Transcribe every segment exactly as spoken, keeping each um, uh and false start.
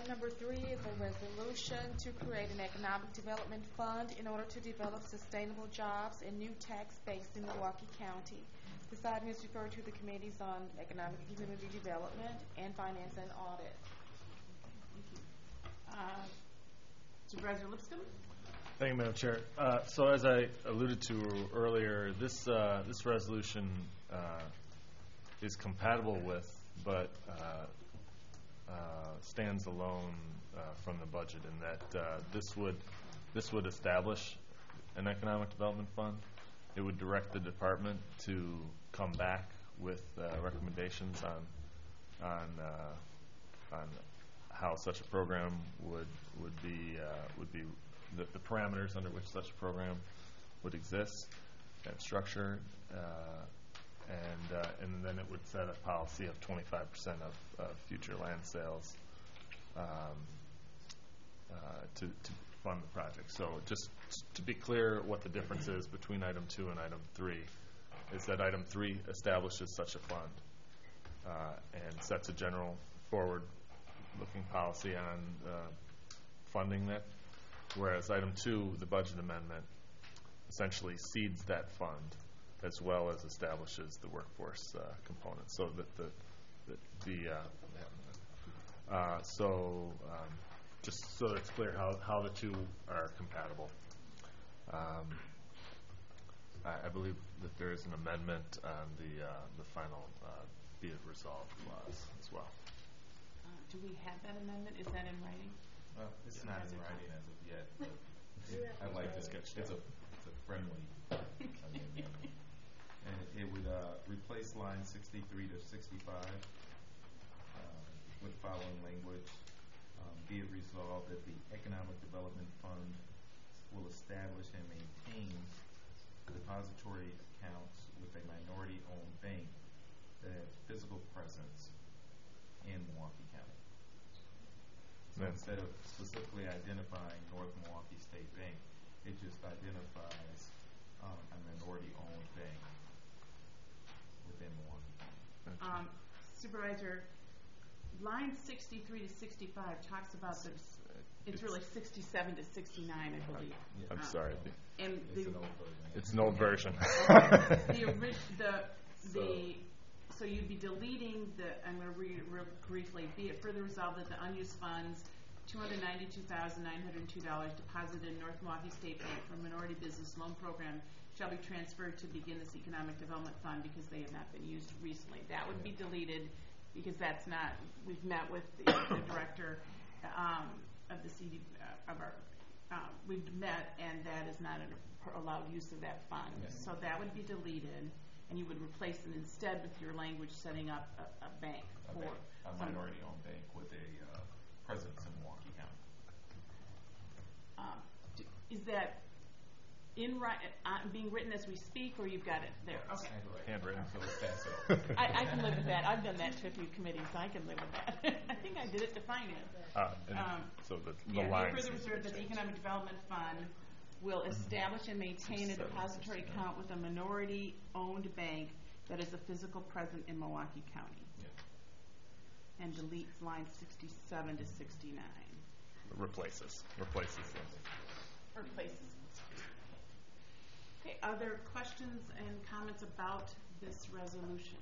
number three is a resolution to create an economic development fund in order to develop sustainable jobs in new tax base in Milwaukee County. This item is referred to the committees on economic and community development and finance and audit. Uh, Supervisor Lipscomb? Thank you, Madam Chair. Uh, so as I alluded to earlier, this uh, this resolution uh, is compatible with, but uh, uh, stands alone uh, from the budget in that uh, this would this would establish an economic development fund. It would direct the department to come back with uh, recommendations on on uh, on how such a program would would be uh, would be the, the parameters under which such a program would exist and structure, uh, and uh, and then it would set a policy of twenty-five percent of uh, future land sales um, uh, to, to fund the project. So just to be clear, what the difference is between item two and item three is that item three establishes such a fund uh, and sets a general forward-looking policy on uh, funding that. Whereas item two, the budget amendment, essentially seeds that fund as well as establishes the workforce uh, component. So that the the, the uh, uh, so um, just so it's clear how how the two are compatible. Um, I, I believe that there is an amendment on the uh, the final uh, be it resolved clause as well. Uh, do we have that amendment? Is that in writing? Uh, it's not in writing as of yet. But it, I like to sketch. It's a, it's a friendly amendment. And it, it would uh, replace line sixty-three to sixty-five uh, with the following language. Um, be it resolved that the Economic Development Fund will establish and maintain depository accounts with a minority-owned bank that has physical presence in Milwaukee County. So Yeah. instead of specifically identifying North Milwaukee State Bank, it just identifies um, a minority-owned bank within Milwaukee County. Um, Supervisor, line sixty-three to sixty-five talks about the, it's really sixty-seven to sixty-nine, I believe. Yeah. I'm Uh, sorry. And It's the, an old version. It's an old version. the, ori- the, the, so you'd be deleting the, I'm going to read it real briefly, be it further resolved that the unused funds, two hundred ninety-two thousand nine hundred two dollars deposited in North Milwaukee State Bank for Minority Business Loan Program shall be transferred to begin this Economic Development Fund because they have not been used recently. That would be deleted because that's not, we've met with the, the director um, of the C D, uh, of our, um, we've met and that is not an allowed use of that fund. Yes. So that would be deleted and you would replace it instead with your language setting up a, a bank A, for bank, a some- minority-owned bank with a uh, presence in Milwaukee County. Um, d- is that in ri- uh, being written as we speak, or you've got it there? Okay. Handwritten. So it's passed over. I, I can live with that. I've done that to a few committees. I can live with that. I think I did it to finance. Uh, and Um, so the, the Yeah, be it lines. further need to reserved be that the changed. Economic Development Fund will establish and maintain a Seven, depository six, account with a minority-owned bank that is a physical present in Milwaukee County. Yeah. And deletes lines sixty-seven to sixty-nine. Replaces. Replaces those. Replaces. Okay, are there questions and comments about this resolution?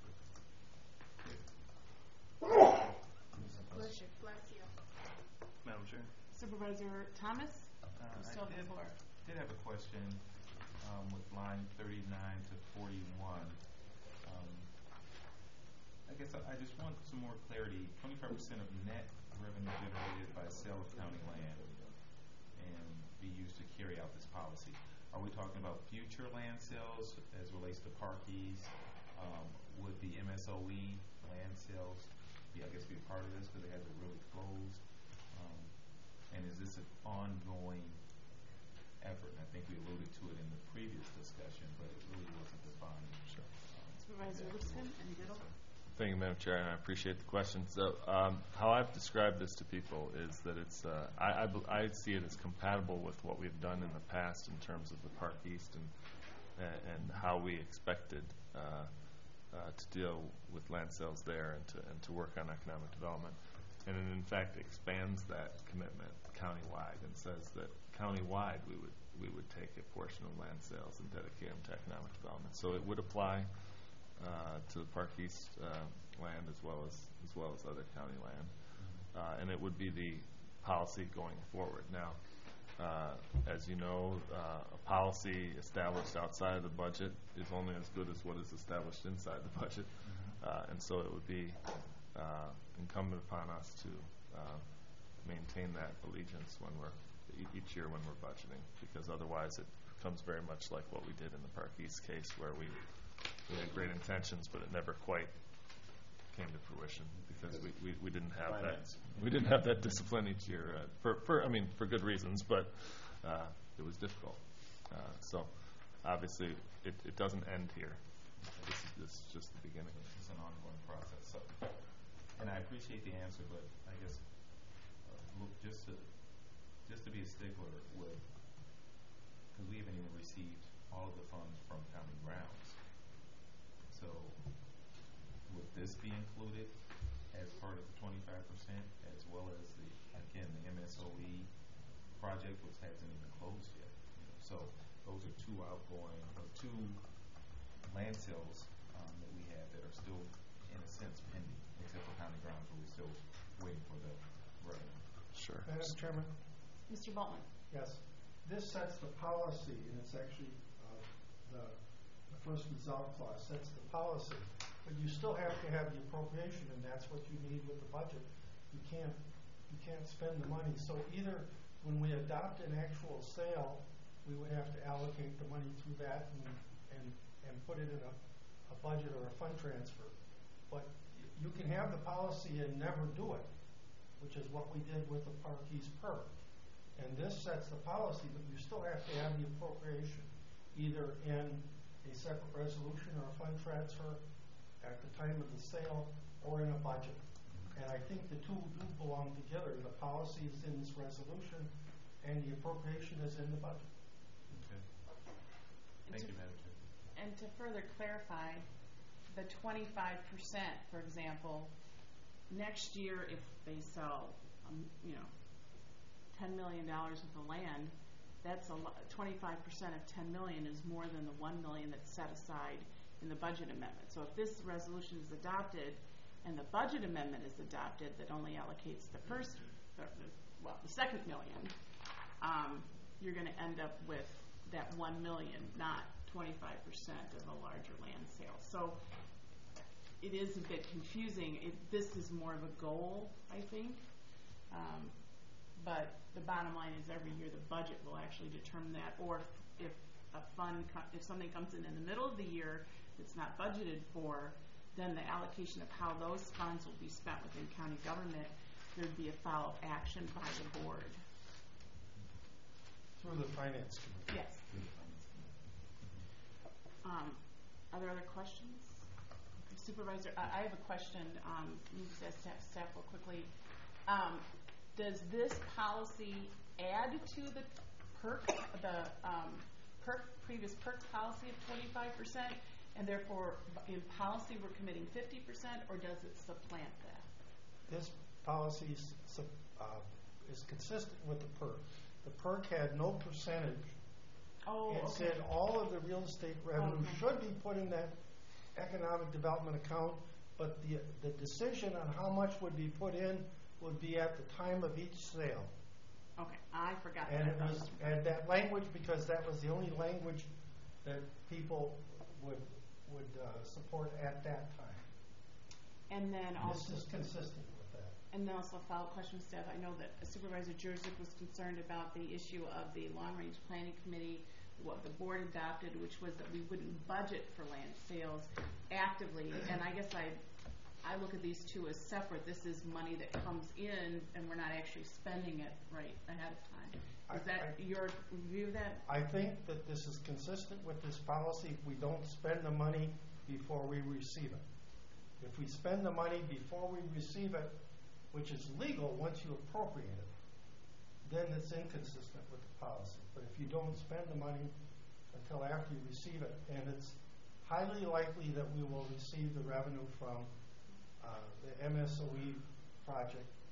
Bless you. Bless you. Madam Chair. Supervisor Thomas? Uh, You I still have the did, floor. did have a question um, with line thirty-nine to forty-one. Um, I guess I, I just want some more clarity. twenty-five percent of net revenue generated by sale of county land and be used to carry out this policy. Are we talking about future land sales as relates to parkies? Um, would the M S O E land sales be, I guess, be a part of this because it hasn't really closed? Um, and is this an ongoing effort? And I think we alluded to it in the previous discussion, but it really wasn't defined. Sure. Um, Supervisor exactly Lipscomb what- and Diddle? Thank you, Madam Chair, and I appreciate the question. So, um, how I've described this to people is that it's, uh, I, I, bel- I see it as compatible with what we've done in the past in terms of the Park East and and, and how we expected uh, uh, to deal with land sales there and to and to work on economic development. and it in fact expands that commitment countywide and says that countywide we would we would take a portion of land sales and dedicate them to economic development. So it would apply uh, to the Park East uh, land as well as as well as other county land, uh, and it would be the policy going forward. Now, uh, as you know, uh, a policy established outside of the budget is only as good as what is established inside the budget, uh, and so it would be uh, incumbent upon us to uh, maintain that allegiance when we're e- each year when we're budgeting, because otherwise it becomes very much like what we did in the Park East case, where we, we had great intentions, but it never quite came to fruition because we, we, we didn't have Finance. that we didn't have that discipline each year uh, for, for I mean for good reasons, but uh, it was difficult. Uh, so obviously it, it doesn't end here. This is, this is just the beginning. It's an ongoing process. So, and I appreciate the answer, but I guess uh, look, just to just to be a stickler with, because we haven't even received all of the funds from county grounds. So would this be included as part of the twenty-five percent, as well as the, again, the M S O E project, which hasn't even closed yet? You know, so those are two outgoing, or two land sales um, that we have that are still, in a sense, pending, except for county grounds, where we're still waiting for the revenue. Sure. Madam Chairman, Mister Boltman? yes. This sets the policy, and it's actually uh, the, the first result clause sets the policy. But you still have to have the appropriation, and that's what you need with the budget. You can't you can't spend the money. So either when we adopt an actual sale, we would have to allocate the money to that and and, and put it in a, a budget or a fund transfer. But y- you can have the policy and never do it, which is what we did with the Park East Perk. And this sets the policy, but you still have to have the appropriation, either in a separate resolution or a fund transfer at the time of the sale or in a budget. And I think the two do belong together. The policy is in this resolution and the appropriation is in the budget. Okay. Thank you, Madam Chair. And to further clarify, the twenty-five percent, for example, next year if they sell, um, you know, ten million dollars of the land, that's a lo- twenty-five percent of ten million is more than the one million that's set aside in the budget amendment. So if this resolution is adopted and the budget amendment is adopted that only allocates the first, the, the, well, the second million, um, you're going to end up with that one million, not twenty-five percent of a larger land sale. So it is a bit confusing. It, this is more of a goal, I think. Um, but the bottom line is every year the budget will actually determine that, or if, if a fund, co- if something comes in in the middle of the year that's not budgeted for, then the allocation of how those funds will be spent within county government, there'd be a follow-up action by the board. Through the finance committee. Yes. Um, are there other questions? Supervisor, I, I have a question. Um, let me just ask staff, staff real quickly. Um, does this policy add to the perk, the um, perk, previous perk policy of twenty-five percent, and therefore in policy we're committing fifty percent, or does it supplant that? This policy is, sup- uh, is consistent with the perk. The perk had no percentage. Oh, It okay. said all of the real estate revenue Okay. should be put in that economic development account, but the the decision on how much would be put in would be at the time of each sale. Okay, I forgot And that. it was, and that language, because that was the only language that people would would uh, support at that time. And then This also, is consistent with that. and then also a follow-up question, staff. I know that Supervisor Jurzik was concerned about the issue of the long-range planning committee, what the board adopted, which was that we wouldn't budget for land sales actively. And I guess I, I look at these two as separate. This is money that comes in, and we're not actually spending it right ahead of time. Is I- that I- your view of that? I think that this is consistent with this policy. We don't spend the money before we receive it. If we spend the money before we receive it, which is legal once you appropriate it, then it's inconsistent with the policy. But if you don't spend the money until after you receive it, and it's highly likely that we will receive the revenue from uh, the M S O E project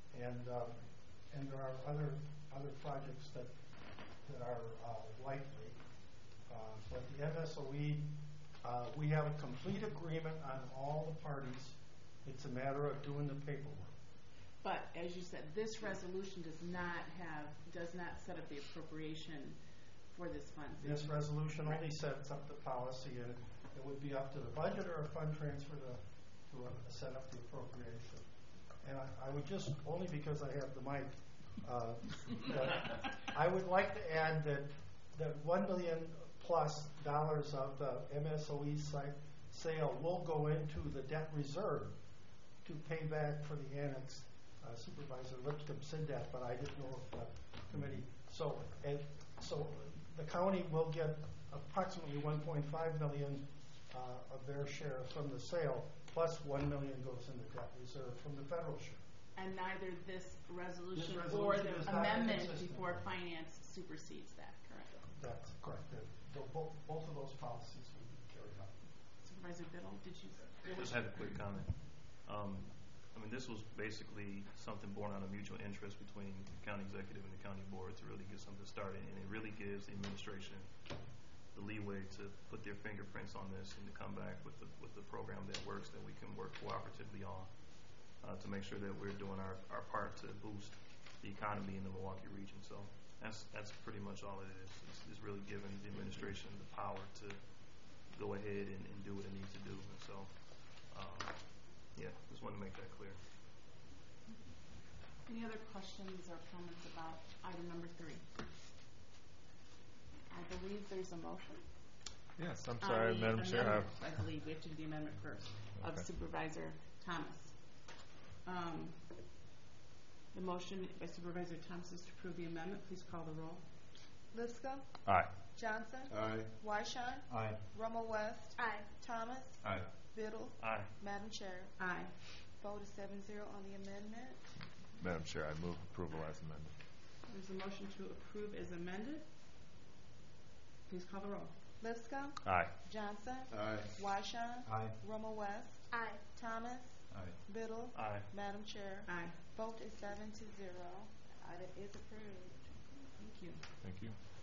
And, um, and there are other, other projects that, that are uh, likely. Uh, But the M S O E, uh, we have a complete agreement on all the parties. It's a matter of doing the paperwork. But as you said, this resolution does not have, does not set up the appropriation for this fund. This resolution only sets up the policy, and it would be up to the budget or a fund transfer to, to uh, set up the appropriation. And I, I would just, only because I have the mic, uh, that I would like to add that, that one million plus dollars of the M S O E site sale will go into the debt reserve to pay back for the annex. Uh, Supervisor Lipscomb said that, but I didn't know if the committee. So, and, so the county will get approximately one point five million uh, of their share from the sale, plus one million goes in the debt reserve from the federal share. And neither this resolution, This or resolution the is not amendment inconsistent. before finance supersedes that, correct? That's correct. The, the, both, both of those policies will be carried out. Supervisor Biddle, did you? Just had a quick comment. Um, I mean, this was basically something born out of mutual interest between the county executive and the county board to really get something started, and it really gives the administration the leeway to put their fingerprints on this and to come back with the with the program that works, that we can work cooperatively on uh, to make sure that we're doing our, our part to boost the economy in the Milwaukee region. So that's that's pretty much all it is. It's, it's really giving the administration the power to go ahead and, and do what it needs to do. And so, um, yeah, just wanted to make that clear. Any other questions or comments about item number three? I believe there's a motion. Yes, I'm on sorry, the Madam Chair. amendment. I've- I believe we have to do the amendment first of Okay. Supervisor Thomas. Um, the motion by Supervisor Thomas is to approve the amendment. Please call the roll. Lipscomb, Aye. Johnson, Aye. Wyshawn, Aye. Rummel West, Aye. Thomas, Aye. Biddle, Aye. Madam Chair. Aye. Vote is seven zero on the amendment. Madam Chair, I move approval as amended. There's a motion to approve as amended. Please call the roll. Lipscomb, Aye. Johnson, Aye. Wyshawn, Aye. Rummel West, Aye. Thomas, Aye. Biddle, Aye. Madam Chair. Aye. Vote is seven to zero. Item is approved. Thank you. Thank you.